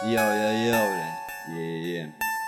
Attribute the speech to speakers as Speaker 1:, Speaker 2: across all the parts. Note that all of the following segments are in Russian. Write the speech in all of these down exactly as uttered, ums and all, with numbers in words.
Speaker 1: Йоу-йоу-йоу, бля, е-е-е.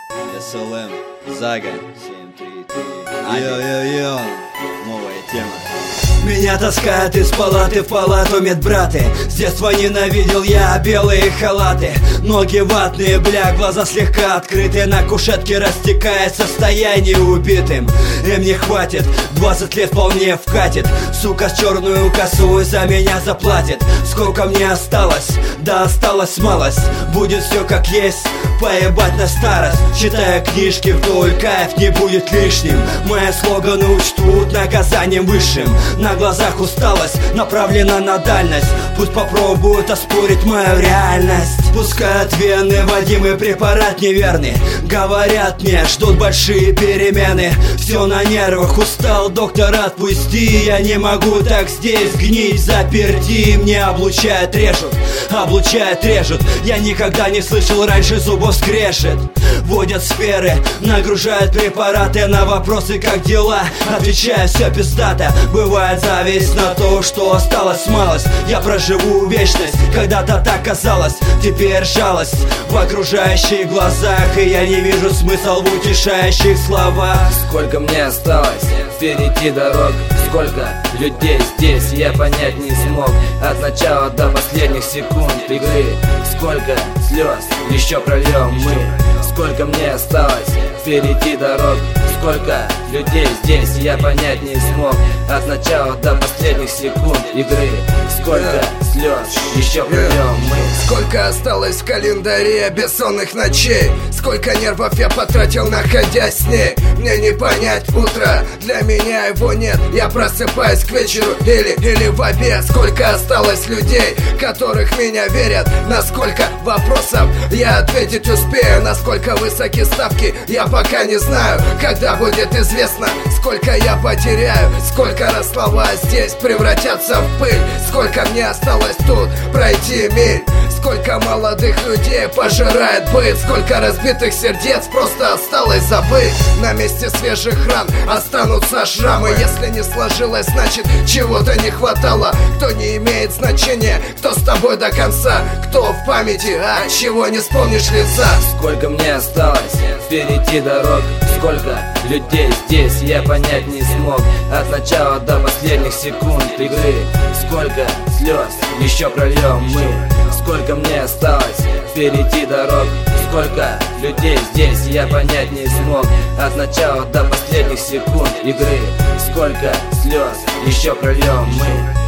Speaker 1: эс эл эм, Зага, семь три три. Йоу-йоу-йоу, новая тема.
Speaker 2: Меня таскают из палаты в палату медбраты. С детства ненавидел я белые халаты. Ноги ватные, бля, глаза слегка открыты. На кушетке растекает состояние убитым. Им не хватит, двадцать лет вполне вкатит. Сука с черную косу за меня заплатит. Сколько мне осталось? Да осталось малость. Будет все как есть, поебать на старость. Читая книжки вдоль, кайф не будет лишним. Мои слоганы учтут наказанием высшим. На глазах усталость направлена на дальность. Пусть попробуют оспорить мою реальность. Пускают вены, вводимый препарат неверный. Говорят мне, ждут большие перемены. Все на нервах, устал, доктор, отпусти. Я не могу так здесь гнить, заперти. Мне облучают, режут, облучают, режут. Я никогда не слышал раньше зубов скрежет. Вводят сферы, нагружают препараты. На вопросы, как дела, отвечаю, все пиздато. Бывает зависть на то, что осталось малость. Я проживу вечность, когда-то так казалось. Теперь жалость в окружающих глазах. И я не вижу смысл в утешающих словах.
Speaker 3: Сколько мне осталось впереди дорог, сколько людей здесь, я понять не смог. От начала до последних секунд игры. Сколько слез еще прольем мы. Сколько мне осталось впереди дорог, сколько людей здесь, я понять не смог. От начала до последних секунд игры. Сколько слез еще прольем мы.
Speaker 4: Сколько осталось в календаре бессонных ночей. Сколько нервов я потратил, находясь с ней. Мне не понять утро, для меня его нет. Я просыпаюсь к вечеру или, или в обед. Сколько осталось людей, которых меня верят. На сколько вопросов я ответить успею. Насколько высоки ставки, я пока не знаю. Когда будет известно, сколько я потеряю. Сколько раз слова здесь превратятся в пыль. Сколько мне осталось тут пройти миль. Сколько молодых людей пожирает быт. Сколько разбитых сердец просто осталось забыть. На месте свежих ран останутся шрамы. Если не сложилось, значит чего-то не хватало. Кто не имеет значения, кто с тобой до конца, кто в памяти, а чего не вспомнишь лица.
Speaker 3: Сколько мне осталось впереди дорог, сколько людей здесь, я понять не смог. От начала до последних секунд игры. Сколько слез еще прольем мы. Сколько мне осталось впереди дорог, сколько людей здесь, я понять не смог. От начала до последних секунд игры. Сколько слез еще прольем мы.